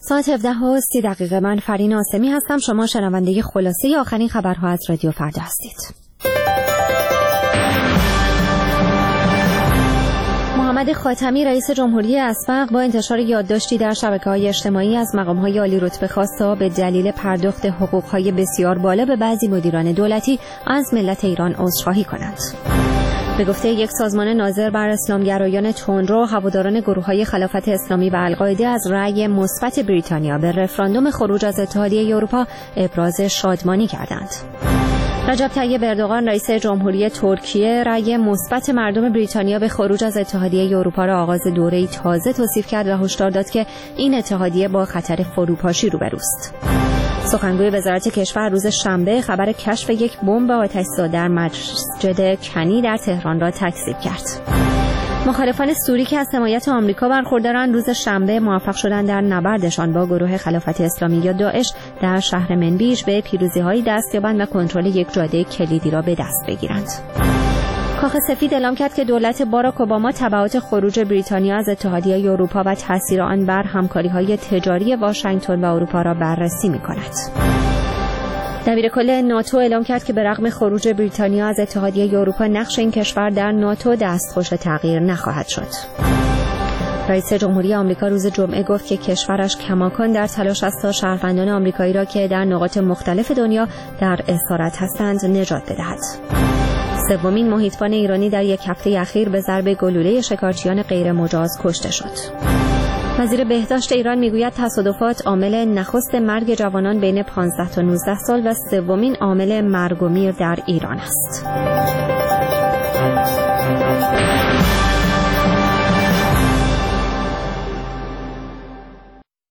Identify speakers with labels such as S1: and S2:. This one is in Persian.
S1: ساعت 17:30 من فرین آسمی هستم. شما شنونده خلاصه آخرین خبرها از رادیو فردا هستید. محمد خاتمی رئیس جمهوری اسبق با انتشار یادداشتی در شبکه‌های اجتماعی از مقام‌های عالی رتبه خواست تا به دلیل پرداخت حقوق‌های بسیار بالا به بعضی مدیران دولتی از ملت ایران عذرخواهی کنند. به گفته یک سازمان ناظر بر اسلامگرایان تندرو، هواداران گروه‌های خلافت اسلامی و القاعده از رأی مثبت بریتانیا به رفراندوم خروج از اتحادیه اروپا ابراز شادمانی کردند. رجب طیب اردوغان رئیس جمهوری ترکیه رأی مثبت مردم بریتانیا به خروج از اتحادیه اروپا را آغاز دوره‌ای تازه توصیف کرد و هشدار داد که این اتحادیه با خطر فروپاشی روبروست. سخنگوی وزارت کشور روز شنبه خبر کشف یک بمب آتش‌زا در مسجد کنی در تهران را تکذیب کرد. مخالفان سوری که از حمایت آمریکا برخوردارند روز شنبه موفق شدند در نبردشان با گروه خلافت اسلامی یا داعش در شهر منبیج به پیروزی‌هایی دست یابند و کنترل یک جاده کلیدی را به دست بگیرند. کاخ سفید اعلام کرد که دولت باراک اوباما تبعات خروج بریتانیا از اتحادیه اروپا و تاثیر آن بر همکاری‌های تجاری واشنگتن و اروپا را بررسی می‌کند. دبیرکل ناتو اعلام کرد که به رغم خروج بریتانیا از اتحادیه اروپا نقش این کشور در ناتو دستخوش تغییر نخواهد شد. رئیس جمهوری آمریکا روز جمعه گفت که کشورش کماکان در تلاش است تا شهروندان آمریکایی را که در نقاط مختلف دنیا در اسارت هستند نجات بدهد. سومین محیطبان ایرانی در یک هفته اخیر به ضرب گلوله شکارچیان غیر مجاز کشته شد. وزیر بهداشت ایران میگوید تصادفات عامل نخست مرگ جوانان بین 15 تا 19 سال و سومین عامل مرگ و میر در ایران است.